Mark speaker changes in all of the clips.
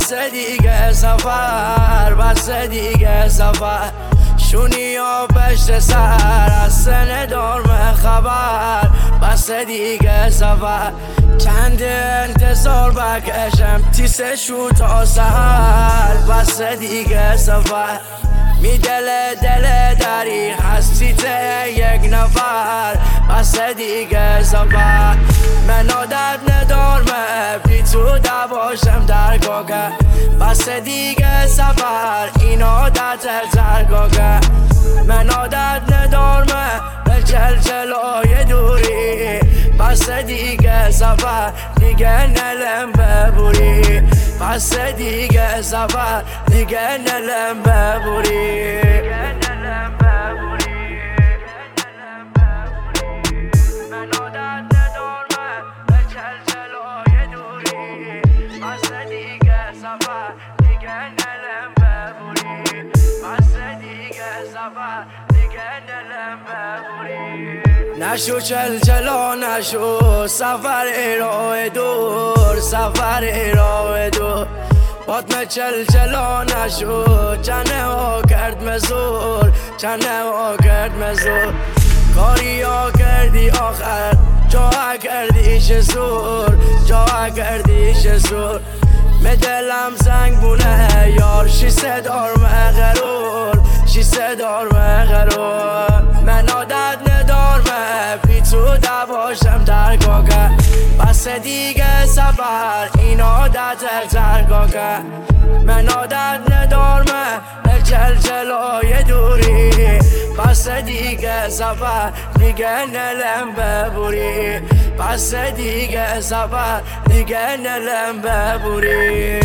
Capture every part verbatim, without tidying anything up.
Speaker 1: بس دیگه سفر، بس دیگه سفر. شونی و پشت سر از سن دارم خبر، بس دیگه سفر. چند انتظار بکشم تیسشو تا سهر، بس دیگه سفر. می دل دل دری هستی ته یک نفر، بس دیگه سفر. من عادت ندارم بی تو دواشم در گاگه، بس دیگه سفر. این عادت ترگاگه. من عادت ندارم به جلجلای دوری، بس دیگه سفر. دیگه نلم ببوری، بس دیگه سفر. دیگه نلم ببوری. من عادت ندارم به جلجلای دوری، بس دیگه سفر. دیگه نلم ببوری، بس دیگه سفر. دیگه نلم ببوری. نشو چلچلا نشو سفر راه دور، سفر راه دور. باتم چلچلا نشو چنه ها کرد مزور، چنه ها کرد مزور. کاری ها کردی آخر جا کردیش زور، جا کردیش زور. می دلم زنگ بونه یار شی صدار مغرور، شی صدار مغرور. من عادت ندارم بی تو دواشم در گاگه، بس دیگه سفر. این عادت ترگاگه. من عادت ندارم به جلجلای دوری، بس دیگه سفر. دیگه نلم ببوری، بس دیگه سفر. دیگه نلم ببوری.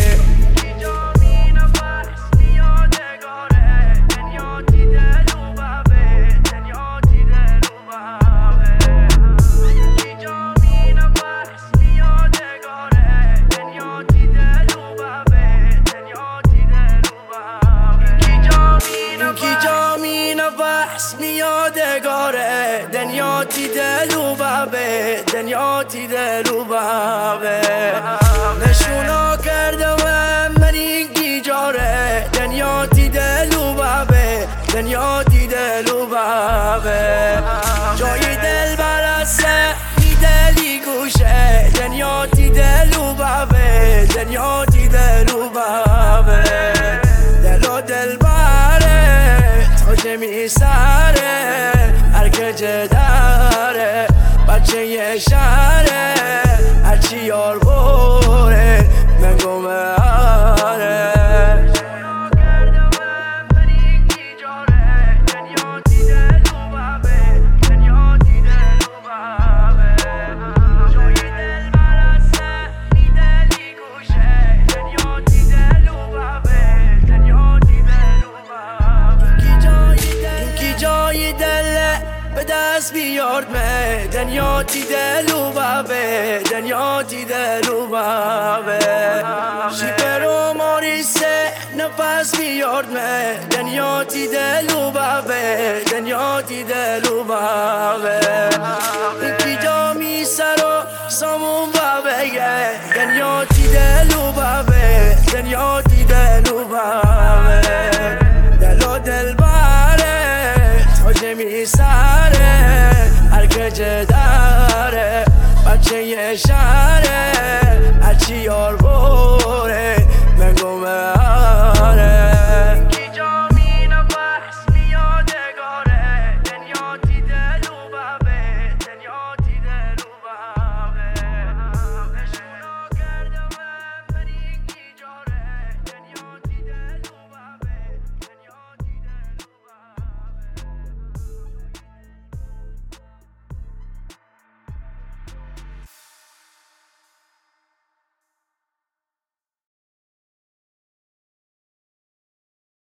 Speaker 1: یادگاره دنیا تی دلو بابه، دنیا تی دلو بابه. نشونا کردم من این گیجاره، دنیا تی دلو بابه، دنیا تی دلو بابه. جای دل برسه می دلی گوشه، دنیا تی دلو بابه، دنیا تی دلو بابه. دلو دل باره تاج می سره، هر که جداره بچه یه شهره. هرچی یار بوره من گمه آره. دست بیارد me دنیا تی دلو بابه، دنیا تی دلو بابه. شیپر و ماریسه نفس بیارد me دنیا تی دلو بابه، دنیا تی دلو بابه. یکی جا می سر و سامون بابه، دنیا تی دلو بابه، دنیا تی دلو بابه.